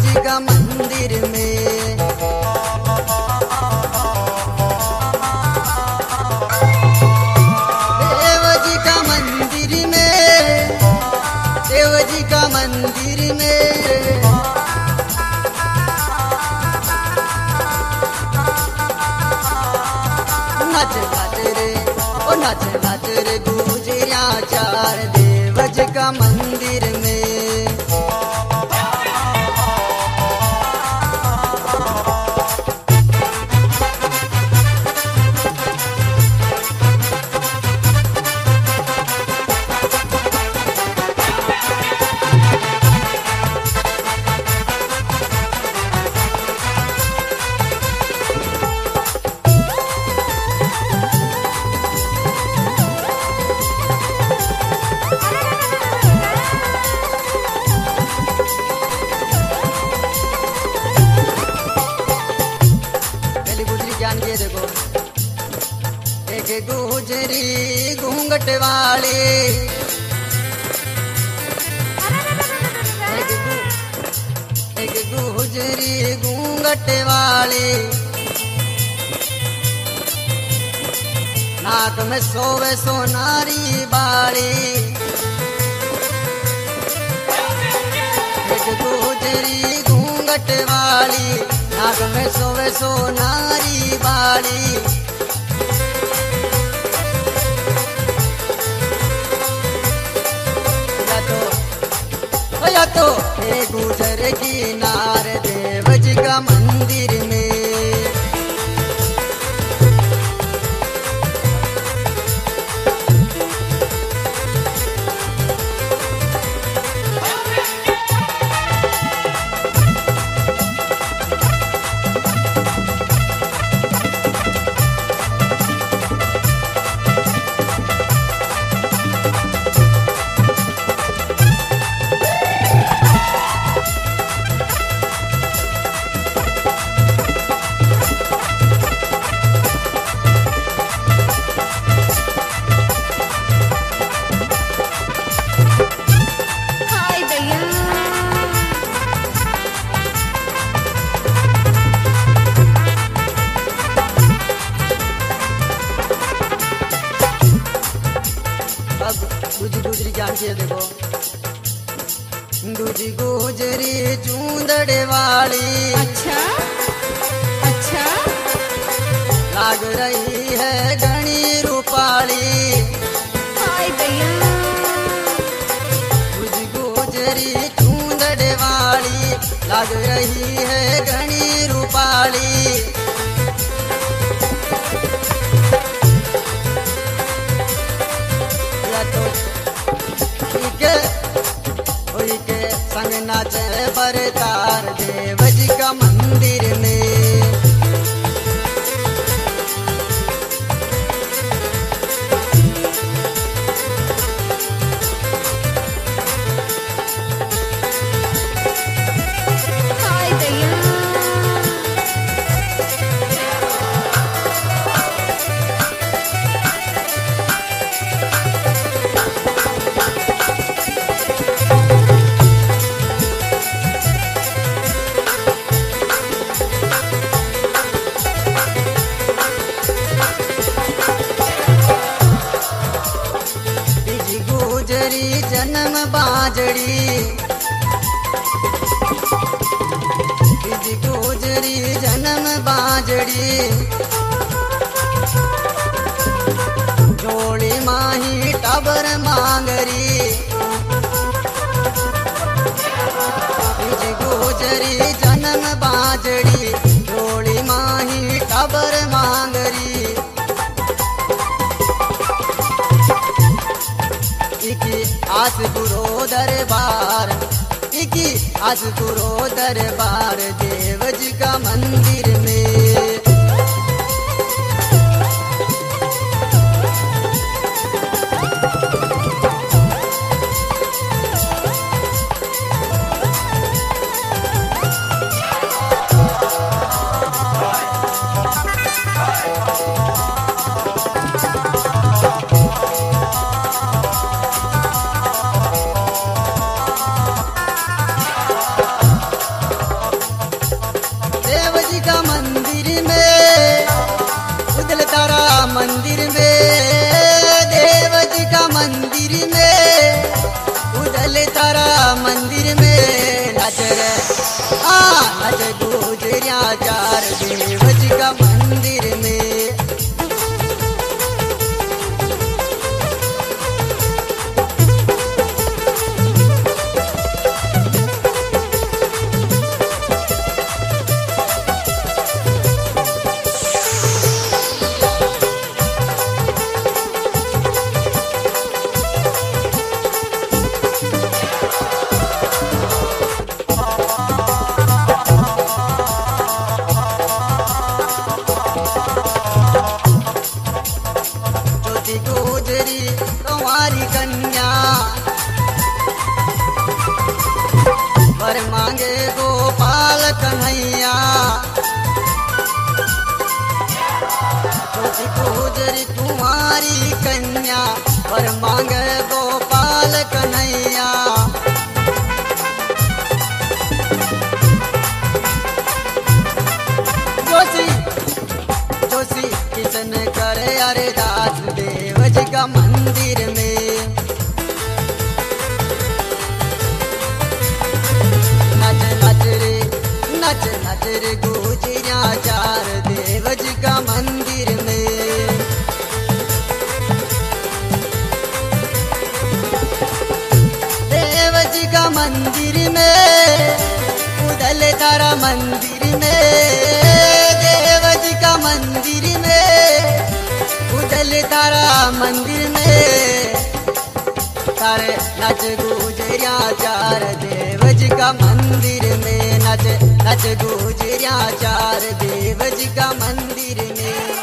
जी का मंदिर में। देव जी का मंदिर में, देव जी का मंदिर में। नाच नाच रे ओ नाच नाच रे गुजरिया चार देव जी का मंदिर में। जान के देखो, एक गुजरी घूंघट वाली, एक गुजरी घूंघट वाली, नाक में सोवे सोनारी बाली। एक गुजरी घूंघट वाली, नाक में सोवे सोनारी बाली। या तो हे गुजर किनार देव जी का मंदिर में। दूजी गुजरी जान के देखो, दूजी गुजरी चूंदड़े वाली। अच्छा अच्छा लाग रही है घनी रूपाली। हाय भैया दूजी गुजरी चूंदड़े वाली, लाग रही है घनी रूपाली। के संग नाचे बरतार देव जी का मंदिर में। हाय भैया गुजरी जन्म बाजड़ी, गुजरी जन्म बाजड़ी। जोड़ी माही टबर मांगरी, गुजरी जन्म बाजड़ी। जोड़ी माही टबर मांगरी। आस गुरो दरबार, इकी आस गुरो दरबार देव जी का मंदिर में। जी का मंदिर में, उदल तारा मंदिर में, देव जी का मंदिर में, उदल तारा मंदिर में नच रे नच गुजरिया चार देव जी का मंदिर में। गुजरी तुम्हारी कन्या पर मांगे गोपाल कन्हैया, गुजरी तुम्हारी कन्या पर मांगे गोपाल कन्हैया। जोशी जोशी किशन करे अरदास देव जी का मंदिर में। नच नच रे नच नच रे गुजरिया चार देव जी का मंदिर में। देव जी का मंदिर में, उदल तारा मंदिर में, देव जी का मंदिर में, उदल तारा मंदिर में तारे नच गुजरिया चार देव जी का मंदिर में। नच नच गुजरिया चार देव जी का मंदिर में।